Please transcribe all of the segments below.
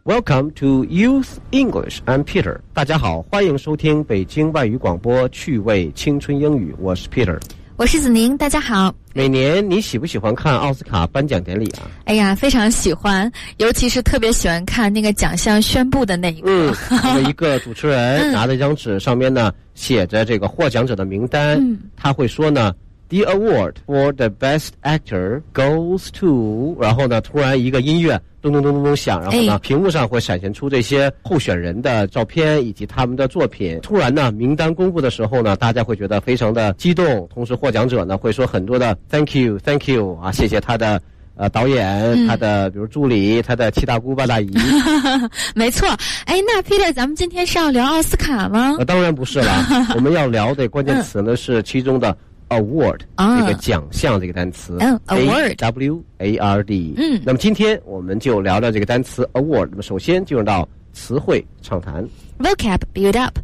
Welcome to Youth English. I'm Peter. 大家好，欢迎收听北京外语广播趣味青春英语，我是 Peter。 我是子宁，大家好。 每年你喜不喜欢看奥斯卡颁奖典礼啊？ 哎呀，非常喜欢，尤其是特别喜欢看那个奖项宣布的那一个。 一个主持人拿着一张纸，上面呢写着这个获奖者的名单，他会说呢。The award for the best actor goes to， 然后呢，突然一个音乐咚咚咚咚咚响，然后呢，屏幕上会闪现出这些候选人的照片以及他们的作品。突然呢，名单公布的时候呢，大家会觉得非常的激动，同时获奖者呢会说很多的 Thank you, Thank you 啊，谢谢他的导演，他的比如助理，他的七大姑八大姨。 没错。哎，那 Peter， 咱们今天是要聊奥斯卡吗？ 当然不是了，我们要聊的关键词呢是其中的。Award 这个奖项这个单词 ，Award A-W-A-R-D。那么今天我们就聊聊这个单词 Award。那么首先进入到词汇畅谈 ，Vocab Build Up。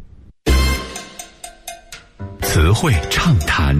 词汇畅谈。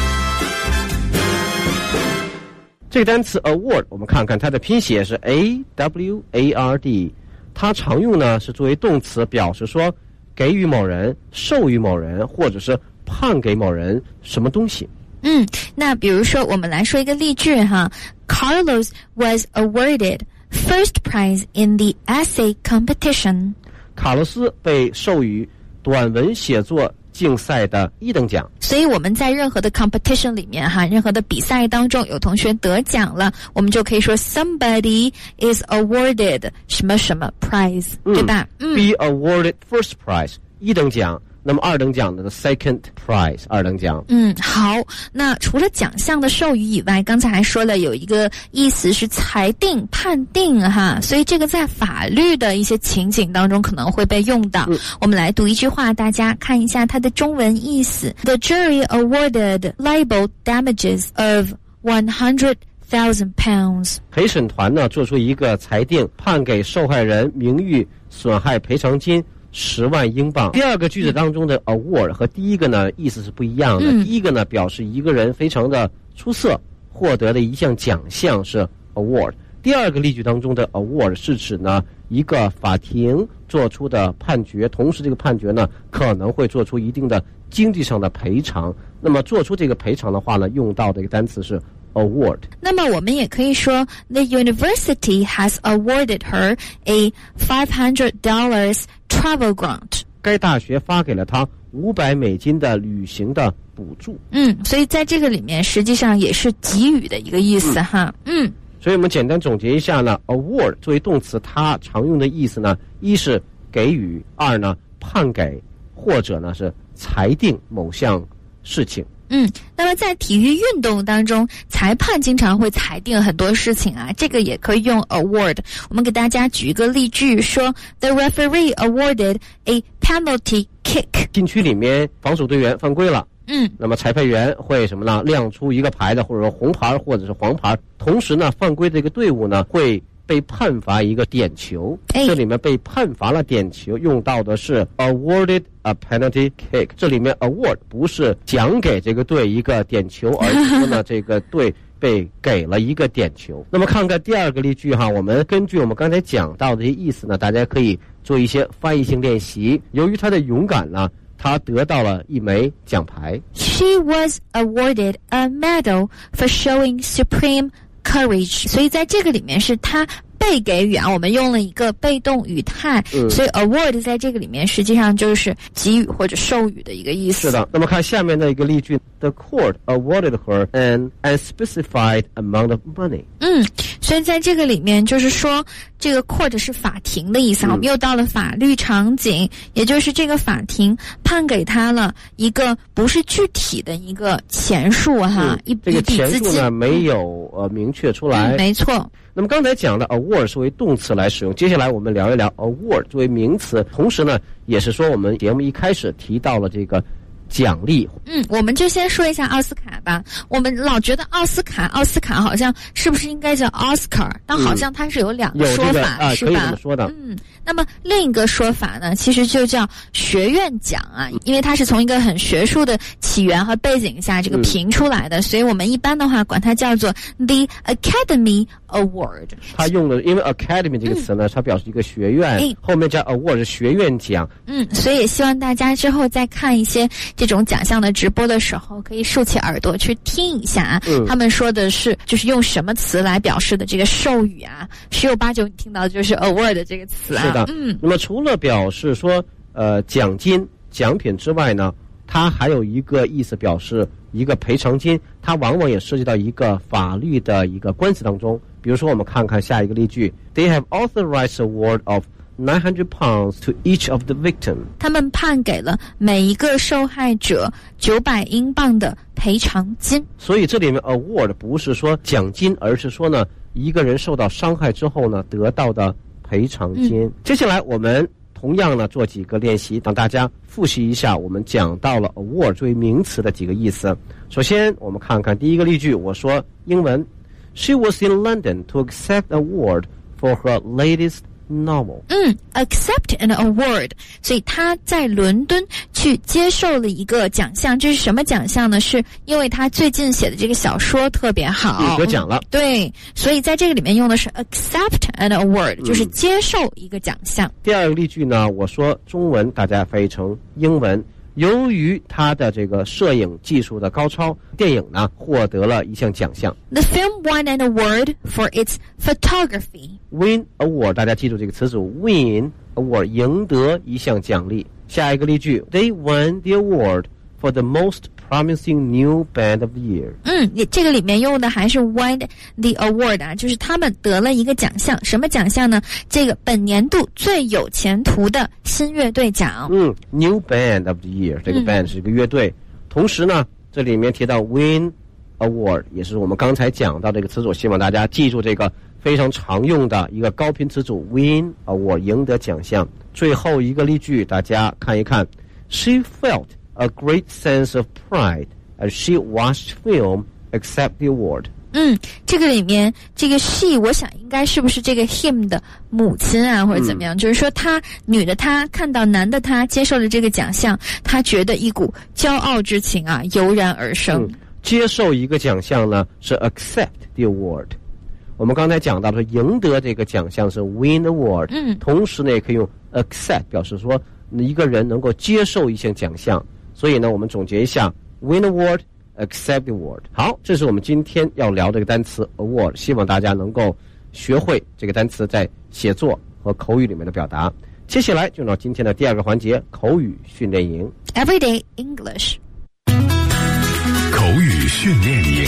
这个单词 Award， 我们看看它的拼写是 A-W-A-R-D。它常用呢是作为动词，表示说给予某人、授予某人，或者是判给某人什么东西。 那比如说我们来说一个例句哈 ，Carlos was awarded first prize in the essay competition。 卡洛斯被授予短文写作竞赛的1等奖。 所以我们在任何的 competition 里面哈，任何的比赛当中有同学得奖了，我们就可以说 somebody is awarded 什么什么 prize，对吧 ？Be awarded first prize 1等奖。那么2等奖的 second prize 2等奖。 好，那除了奖项的授予以外，刚才还说了有一个意思是裁定、判定哈，所以这个在法律的一些情景当中可能会被用到。我们来读一句话，大家看一下它的中文意思。The jury awarded libel damages of £100,000。 陪审团呢做出一个裁定，判给受害人名誉损害赔偿金10万英镑。第二个句子当中的 award 和第一个呢意思是不一样的。第一个呢表示一个人非常的出色，获得的一项奖项是 award。第二个例句当中的 award 是指呢一个法庭做出的判决，同时这个判决呢可能会做出一定的经济上的赔偿。那么做出这个赔偿的话呢，用到的一个单词是award。那么我们也可以说 The university has awarded her a $500 travel grant。 该大学发给了他$500的旅行的补助。 所以在这个里面实际上也是给予的一个意思哈。 所以我们简单总结一下呢， award 作为动词它常用的意思呢，一是给予，二呢判给，或者呢是裁定某项事情。 那么在体育运动当中，裁判经常会裁定很多事情啊，这个也可以用 award。我们给大家举一个例句，说 The referee awarded a penalty kick。 禁区里面防守队员犯规了，那么裁判员会什么呢？亮出一个牌的，或者说红牌或者是黄牌，同时呢犯规的这个队伍呢会被判罚一个点球。这里面被判罚了点球用到的是 awarded a penalty kick。 这里面 award 不是奖给这个队一个点球，而是说呢这个队被给了一个点球。那么看看第二个例句哈，我们根据我们刚才讲到的这些意思呢，大家可以做一些翻译性练习。由于他的勇敢呢，他得到了一枚奖牌。 She was awarded a medal for showing supreme courage。 所以在这个里面是他被给予啊，我们用了一个被动语态，所以 award 在这个里面实际上就是给予或者授予的一个意思。 是的。那么看下面的一个例句 The court awarded her an unspecified amount of money。 所以在这个里面就是说这个 court 是法庭的意思。我们又到了法律场景，也就是这个法庭判给他了一个不是具体的一个钱数哈，一笔资金。这个钱数呢没有明确出来。 没错。 那么刚才讲的 award 是为动词来使用，接下来我们聊一聊 award 作为名词，同时呢也是说我们节目一开始提到了这个奖励。 我们就先说一下奥斯卡吧。我们老觉得奥斯卡好像是不是应该叫 Oscar， 但好像它是有两个说法，是吧？ 可以这么说的。 那么另一个说法呢，其实就叫学院奖啊，因为它是从一个很学术的起源和背景下这个评出来的，所以我们一般的话管它叫做 The Academy award。 他用的因为 academy 这个词呢，它表示一个学院，后面加 award 是学院奖。 所以也希望大家之后再看一些这种奖项的直播的时候，可以竖起耳朵去听一下啊。他们说的是就是用什么词来表示的这个授予啊，十有八九你听到的就是 award 这个词啊。 是的，那么除了表示说奖金奖品之外呢，它还有一个意思，表示一个赔偿金，它往往也涉及到一个法律的一个官司当中。比如说我们看看下一个例句 They have authorized award of £900 to each of the victim。 他们判给了每一个受害者900英镑的赔偿金。 所以这里面 award 不是说奖金，而是说呢一个人受到伤害之后呢得到的赔偿金。接下来我们同样呢做几个练习，让大家复习一下我们讲到了 award 作为名词的几个意思。首先我们看看第一个例句，我说英文 She was in London to accept an award for her latest novel。 accept an award， 所以他在伦敦去接受了一个奖项。这是什么奖项呢？是因为他最近写的这个小说特别好， 得奖了。 对，所以在这个里面用的是 accept an award， 就是接受一个奖项。 第二个例句呢，我说中文大家翻译成英文，由于他的这个摄影技术的高超，电影呢获得了一项奖项。 The film won an award for its photography。 Win award 大家记住这个词组 Win award 赢得一项奖励。下一个例句 They won the award for the most promising new band of the year。 这个里面用的还是 won the award 啊，就是他们得了一个奖项。什么奖项呢？这个本年度最有前途的新乐队奖。 New band of the year， 这个 band 是一个乐队。同时呢这里面提到 win award 也是我们刚才讲到这个词组，希望大家记住这个非常常用的一个高频词组 win award 赢得奖项。最后一个例句大家看一看 She felt a great sense of pride as she watched film accept the award。 这个里面这个 she 我想应该是不是这个 him 的母亲啊，或者怎么样，就是说他女的他看到男的他接受了这个奖项，他觉得一股骄傲之情啊油然而生。 接受一个奖项呢是 accept the award， 我们刚才讲到的赢得这个奖项是 win award， 同时呢也可以用 accept 表示说一个人能够接受一项奖项。所以呢我们总结一下 win award accept the award。 好，这是我们今天要聊这个单词 award， 希望大家能够学会这个单词在写作和口语里面的表达。接下来就到今天的第二个环节，口语训练营 Everyday English。 口语训练营。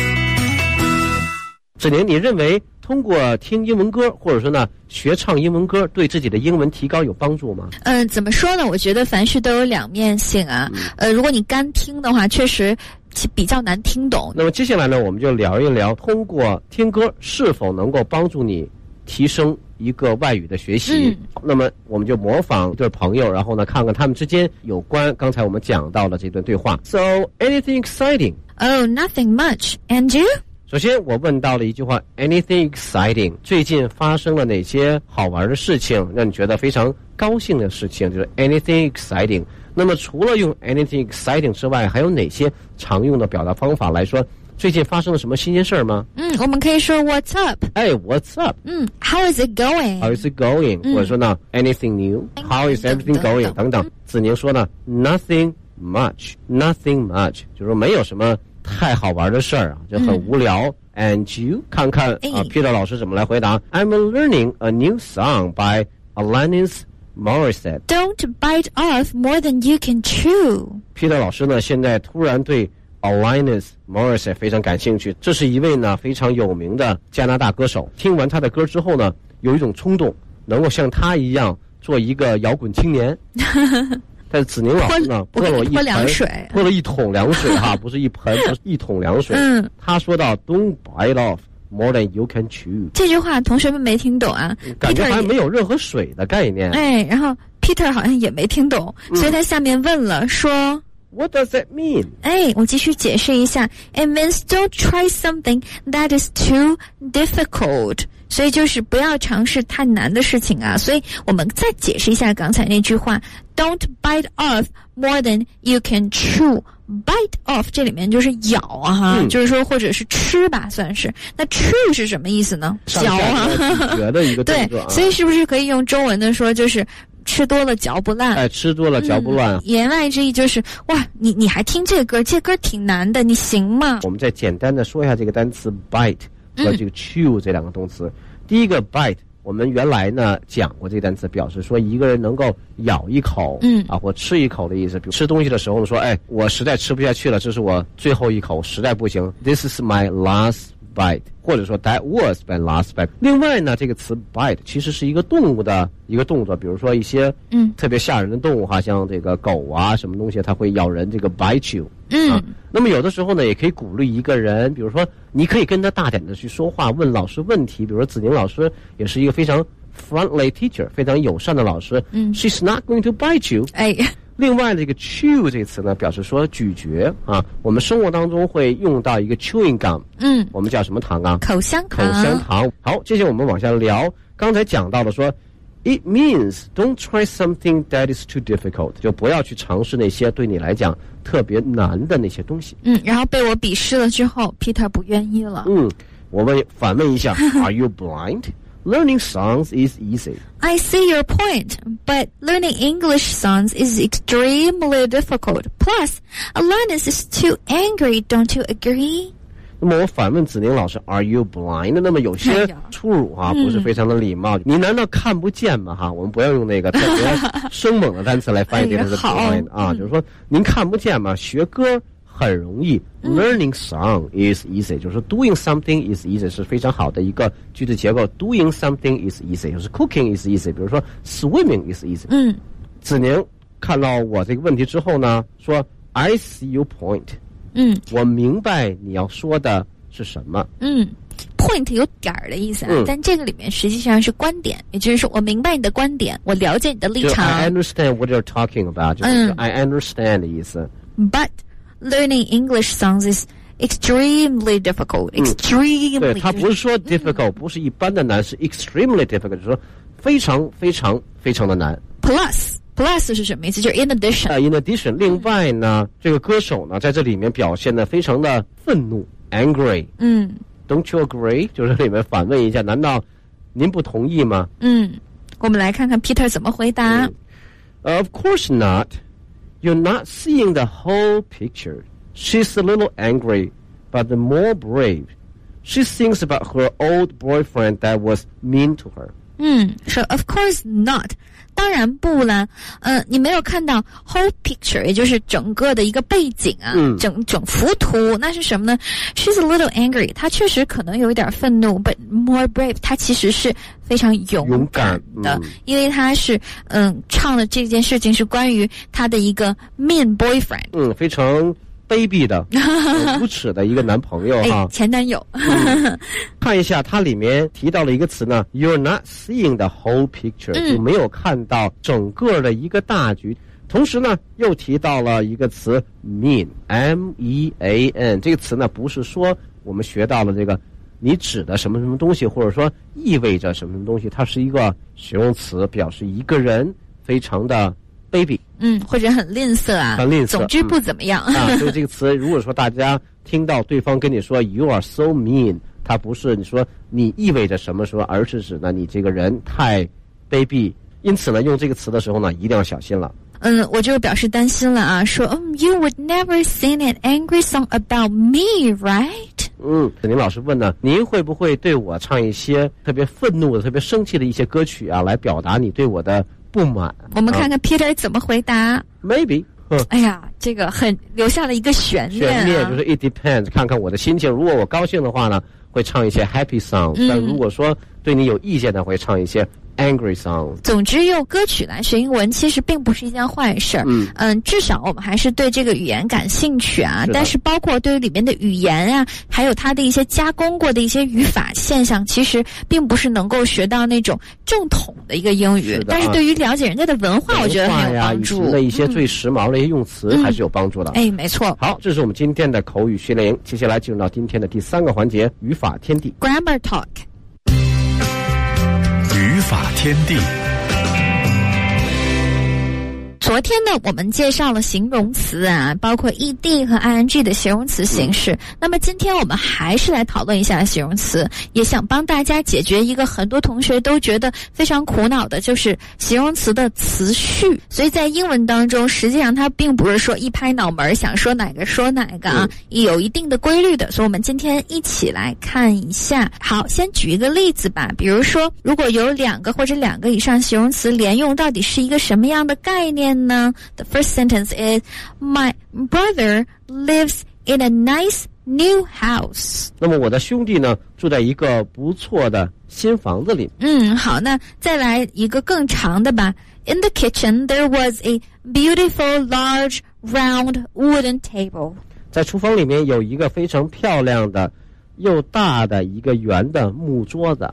子宁，你认为通过听英文歌或者说呢学唱英文歌对自己的英文提高有帮助吗？ 怎么说呢，我觉得凡事都有两面性啊。如果你干听的话确实比较难听懂。 那么接下来呢我们就聊一聊通过听歌是否能够帮助你提升一个外语的学习。那么我们就模仿一对朋友，然后呢看看他们之间有关刚才我们讲到的这段对话。 So anything exciting? Oh, nothing much. And you? 首先我问到了一句话 anything exciting， 最近发生了哪些好玩的事情让你觉得非常高兴的事情，就是 anything exciting。 那么除了用 anything exciting 之外，还有哪些常用的表达方法来说最近发生了什么新鲜事儿吗？ 我们可以说 What's up？ What's up？ How is it going？ How is it going？ 或者说呢 Anything new？How is everything going？ 等等。子宁说呢 Nothing much， 就是说没有什么太好玩的事儿啊，就很无聊。And you？ 看看Peter 老师怎么来回答。I'm learning a new song by Alanis Morissette。 Don't bite off more than you can chew。 Peter 老师呢现在突然对Alanis Morissette 非常感兴趣，这是一位呢非常有名的加拿大歌手。听完他的歌之后呢，有一种冲动，能够像他一样做一个摇滚青年。但是子宁老师呢，泼了一桶凉水哈，不是一盆，不是一桶凉水。他说到 Don't bite off more than you can chew。 这句话同学们没听懂啊， 感觉还没有任何水的概念。 然后 Peter 好像也没听懂，所以他下面问了说 What does that mean？ 我继续解释一下 It means don't try something that is too difficult。 所以就是不要尝试太难的事情啊。所以我们再解释一下刚才那句话 Don't bite off more than you can chew。Bite off 这里面就是咬啊哈，就是说或者是吃吧，算是。那 chew 是什么意思呢？嚼啊， 嚼的一个动作。 对，所以是不是可以用中文的说，就是吃多了嚼不烂？ 哎，吃多了嚼不烂。 言外之意就是，哇，你还听这歌，这歌挺难的，你行吗？ 我们再简单的说一下这个单词 bite 和这个 chew 这两个动词。第一个 bite。我们原来呢讲过这个单词，表示说一个人能够咬一口，或吃一口的意思。比如吃东西的时候呢，说，哎，我实在吃不下去了，这是我最后一口，实在不行 ，This is my last bite， 或者说 That was my last bite。另外呢，这个词 bite 其实是一个动物的一个动作，比如说一些特别吓人的动物哈，像这个狗啊什么东西，它会咬人，这个 bite you。那么有的时候呢，也可以鼓励一个人，比如说你可以跟他大胆的去说话，问老师问题。比如说子宁老师也是一个非常 friendly teacher， 非常友善的老师。She's not going to bite you。另外这个 chew 这个词呢，表示说咀嚼啊。我们生活当中会用到一个 chewing gum。我们叫什么糖啊？ 口香糖。 口香糖。好，接下来我们往下聊。刚才讲到了说。It means don't try something that is too difficult， 就不要去尝试那些对你来讲特别难的那些东西。 然后被我鄙视了之后 ，Peter 不愿意了。 我反问一下，Are you blind? Learning songs is easy. I see your point, but learning English songs is extremely difficult. Plus, Alanis is too angry. Don't you agree? 那么我反问子宁老师 Are you blind？ 那么有些出入啊，不是非常的礼貌。你难道看不见吗？哈，我们不要用那个特别生猛的单词来翻译这个 blind 啊，就是说您看不见吗？学歌很容易。Learning song is easy， 就是说 doing something is easy 是非常好的一个句子结构。Doing something is easy， 就是 cooking is easy， 比如说 swimming is easy。子宁看到我这个问题之后呢，说 I see your point。我明白你要说的是什么。 point 有点儿的意思啊，但这个里面实际上是观点，也就是说我明白你的观点，我了解你的立场。 I understand what you're talking about， 就是 I understand 的意思。 But learning English songs is extremely difficult。extremely， 对，它不是说 difficult， 不是一般的难，是 extremely difficult， 就是说非常非常非常的难。 Plus 是什么意思？就是 in addition。in addition， 另外呢，这个歌手呢在这里面表现得非常的愤怒 ，angry。Don't you agree？ 就是里面反问一下，难道您不同意吗？ 我们来看看 Peter 怎么回答。 Of course not. You're not seeing the whole picture. She's a little angry, but more brave. She thinks about her old boyfriend that was mean to her. So of course not。当然不啦，你没有看到 whole picture， 也就是整个的一个背景啊，整幅图，那是什么呢 ？She's a little angry， 她确实可能有一点愤怒 ，but more brave， 她其实是非常勇敢的，因为她是唱的这件事情是关于她的一个 mean boyfriend， 非常卑鄙的、无耻的一个男朋友哈， 前男友。 看一下，它里面提到了一个词呢 ，You're not seeing the whole picture，就没有看到整个的一个大局。同时呢，又提到了一个词 mean，M-E-A-N， 这个词呢，不是说我们学到了这个你指的什么什么东西，或者说意味着什么什么东西，它是一个形容词，表示一个人非常的卑鄙， 或者很吝啬啊， 很吝啬， 总之不怎么样所以这个词，如果说大家听到对方跟你说 "You are so mean"， 它不是你说你意味着什么说，而是指呢你这个人太卑鄙。因此呢，用这个词的时候呢，一定要小心了。 我就表示担心了啊，说You would never sing an angry song about me, right？ 子宁老师问呢，您会不会对我唱一些特别愤怒的、特别生气的一些歌曲啊，来表达你对我的不满？ 我们看看 Peter 怎么回答。 Maybe。 哎呀，这个很留下了一个悬念就是 it depends， 看看我的心情。如果我高兴的话呢，会唱一些 happy song，但如果说对你有意见的，会唱一些angry song。 总之，用歌曲来学英文其实并不是一件坏事。至少我们还是对这个语言感兴趣啊。但是包括对于里面的语言啊，还有它的一些加工过的一些语法现象，其实并不是能够学到那种正统的一个英语。但是对于了解人家的文化，我觉得很有帮助。 以及的一些最时髦的一些用词还是有帮助的。 没错。 好，这是我们今天的口语训练营。接下来进入到今天的第3个环节，语法天地 Grammar Talk。 语法天地。 昨天呢，我们介绍了形容词啊，包括 ed 和 ing 的形容词形式。那么今天我们还是来讨论一下形容词，也想帮大家解决一个很多同学都觉得非常苦恼的，就是形容词的词序。所以在英文当中，实际上它并不是说一拍脑门想说哪个说哪个啊，有一定的规律的。所以我们今天一起来看一下。好，先举一个例子吧，比如说如果有2个或者2个以上形容词连用，到底是一个什么样的概念呢？ The first sentence is My brother lives in a nice new house. 那么我的兄弟呢，住在一个不错的新房子里。 好，那再来一个更长的吧。In the kitchen, there was a beautiful, large, round wooden table. 在厨房里面有一个非常漂亮的又大的一个圆的木桌子。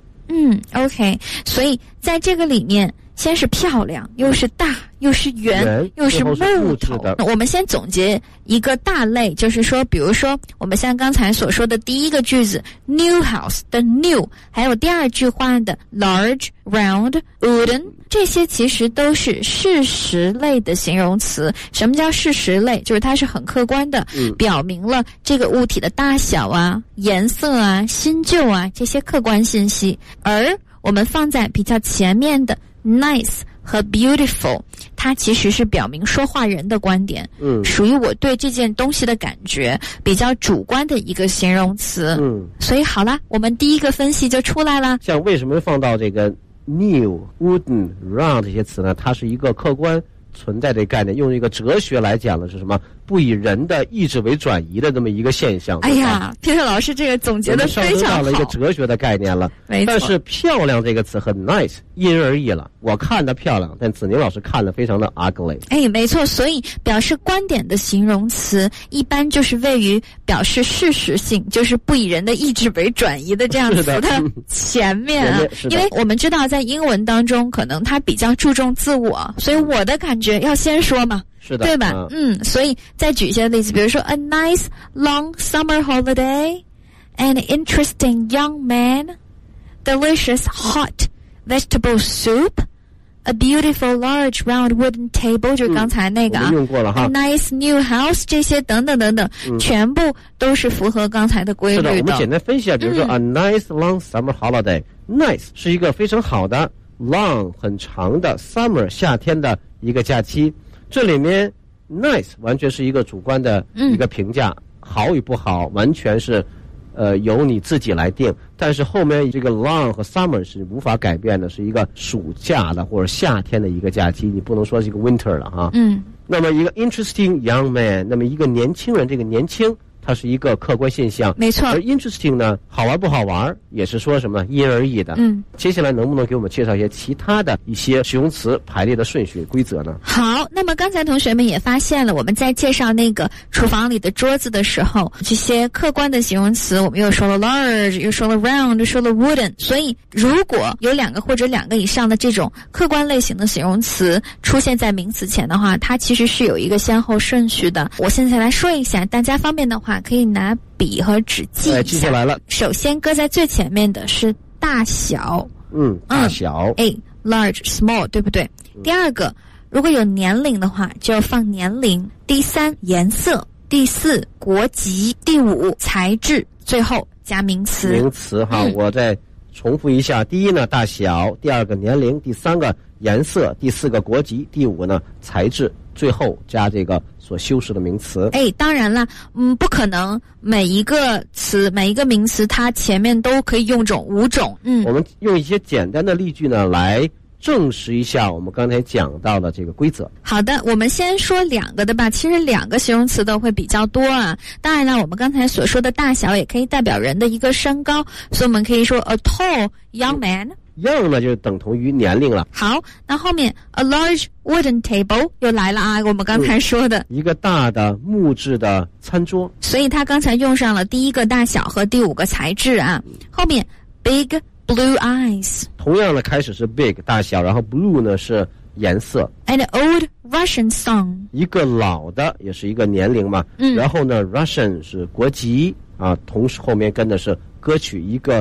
OK， 所以在这个里面，先是漂亮，又是大，又是圆，又是木头。我们先总结一个大类，就是说，比如说我们像刚才所说的第一个句子 new house 的 new， 还有第二句话的 large round wooden， 这些其实都是事实类的形容词。什么叫事实类？就是它是很客观的，表明了这个物体的大小啊、颜色啊、新旧啊这些客观信息。而我们放在比较前面的nice 和 beautiful， 它其实是表明说话人的观点，属于我对这件东西的感觉，比较主观的一个形容词。所以好啦，我们第一个分析就出来了。 像为什么放到这个 new wooden round 这些词呢？它是一个客观存在的概念，用一个哲学来讲的是什么？不以人的意志为转移的这么一个现象。 哎呀，皮特老师这个总结的非常好， 到了一个哲学的概念了。 没错。 但是漂亮这个词和 nice 因人而异了。我看的漂亮，但子宁老师看的非常的 ugly。 没错。所以表示观点的形容词一般就是位于表示事实性，就是不以人的意志为转移的这样词的前面啊。因为我们知道在英文当中可能它比较注重自我，所以我的感觉要先说嘛。 是的， 对吧？所以再举一些例子，比如说 a nice long summer holiday, an interesting young man, delicious hot vegetable soup, a beautiful large round wooden table， 就是刚才那个我们用过了哈。 a nice new house， 这些等等等等，全部都是符合刚才的规律的。 是的，我们简单分析一下，比如说 a nice long summer holiday，nice 是一个非常好的 long 很长的 summer 夏天的一个假期。这里面 nice 完全是一个主观的一个评价，好与不好完全是由你自己来定。但是后面这个 long 和 summer 是无法改变的，是一个暑假的或者夏天的一个假期，你不能说是一个 winter 了哈。那么一个 interesting young man， 那么一个年轻人，这个年轻它是一个客观现象， 没错。 而 interesting 呢，好玩不好玩也是说什么因人而异的。接下来能不能给我们介绍一些其他的一些形容词排列的顺序规则呢？ 好，那么刚才同学们也发现了，我们在介绍那个厨房里的桌子的时候，这些客观的形容词我们又说了 large， 又说了 round， 又说了 wooden。所以如果有2个或者2个以上的这种客观类型的形容词出现在名词前的话，它其实是有一个先后顺序的。我现在来说一下，大家方便的话可以拿笔和纸记一下。 记下来了。 首先搁在最前面的是大小。 大小。 large small， 对不对？第二个，如果有年龄的话就要放年龄。第3，颜色。第4，国籍。第5，材质。最后加名词。 名词哈，我再重复一下。第1呢，大小；第2个年龄；第3个颜色；第4个国籍；第5呢材质。最后加这个所修饰的名词。 当然了，不可能每一个词、每一个名词它前面都可以用5种。 我们用一些简单的例句呢来证实一下我们刚才讲到的这个规则。 好的，我们先说2个的吧。其实2个形容词的会比较多啊。当然了，我们刚才所说的大小也可以代表人的一个身高，所以我们可以说 a tall young man。young 呢就等同于年龄了。 好，那后面 a large wooden table 又来了啊，我们刚才说的一个大的木质的餐桌。 所以他刚才用上了第1个大小和第5个材质啊。后面 big blue eyes， 同样的开始是 big 大小，然后 blue 呢是颜色。 And old Russian song， 一个老的也是一个年龄嘛。然后呢 Russian 是国籍啊，同时后面跟的是歌曲，一个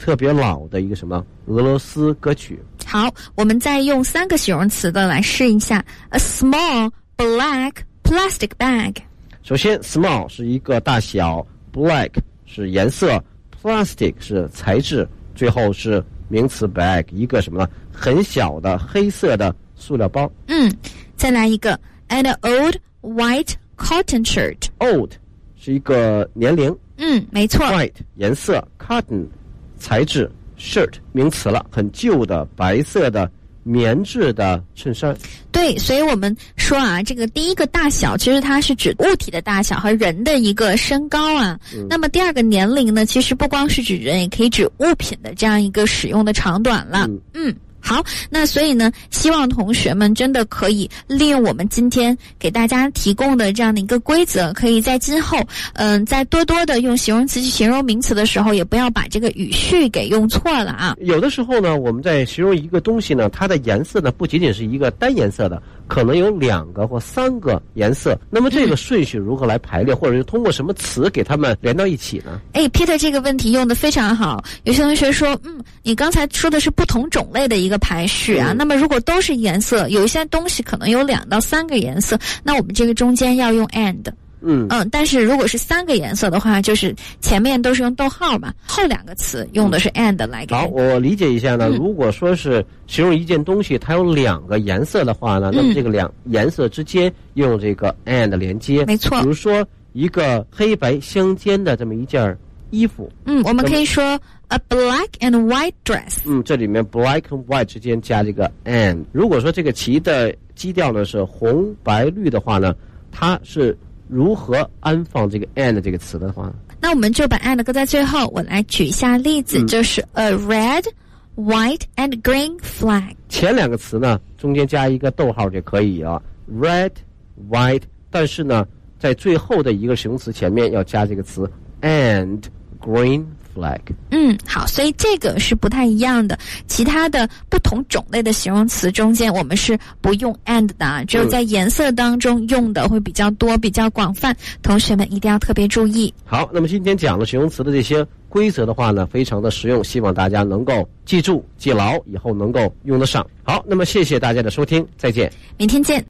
特别老的一个什么俄罗斯歌曲。 好，我们再用3个形容词的来试一下。A small black plastic bag。 首先 small 是一个大小， black 是颜色， plastic 是材质，最后是名词 bag 一个什么呢？很小的黑色的塑料包。 再来一个 an old white cotton shirt。 old 是一个年龄， 没错。 white 颜色， cotton 材质， shirt 名词了，很旧的白色的棉质的衬衫。 对，所以我们说啊，这个第一个大小其实它是指物体的大小和人的一个身高啊。那么第二个年龄呢，其实不光是指人，也可以指物品的这样一个使用的长短了。好，那所以呢，希望同学们真的可以利用我们今天给大家提供的这样的一个规则，可以在今后在多多的用形容词去形容名词的时候，也不要把这个语序给用错了啊。 有的时候呢，我们在形容一个东西呢，它的颜色呢不仅仅是一个单颜色的，可能有2个或3个颜色。那么这个顺序如何来排列，或者是通过什么词给它们连到一起呢 ？Peter 这个问题用得非常好。有些同学说，你刚才说的是不同种类的一个排序啊。那么如果都是颜色，有一些东西可能有2到3个颜色，那我们这个中间要用 and。但是如果是3个颜色的话，就是前面都是用逗号嘛，后2个词用的是 and 来给。 好，我理解一下呢。如果说是形容一件东西它有2个颜色的话呢，那么这个颜色之间用这个 and 连接。 没错。 比如说一个黑白相间的这么一件衣服， 我们可以说 a black and white dress。 这里面 black and white 之间加这个 and。如果说这个旗的基调呢是红白绿的话呢，它是如何安放这个 and 这个词的话呢？ 那我们就把 and 搁在最后。我来举一下例子，就是 a red, white and green flag。 前2个词呢中间加一个逗号就可以了 ，red, white。但是呢，在最后的一个形容词前面要加这个词 and green flag。 好，所以这个是不太一样的。其他的不同种类的形容词中间，我们是不用 and 的，只有在颜色当中用的会比较多，比较广泛。同学们一定要特别注意。 好，那么今天讲了形容词的这些规则的话呢，非常的实用，希望大家能够记住、记牢，以后能够用得上。好，那么谢谢大家的收听，再见， 明天见。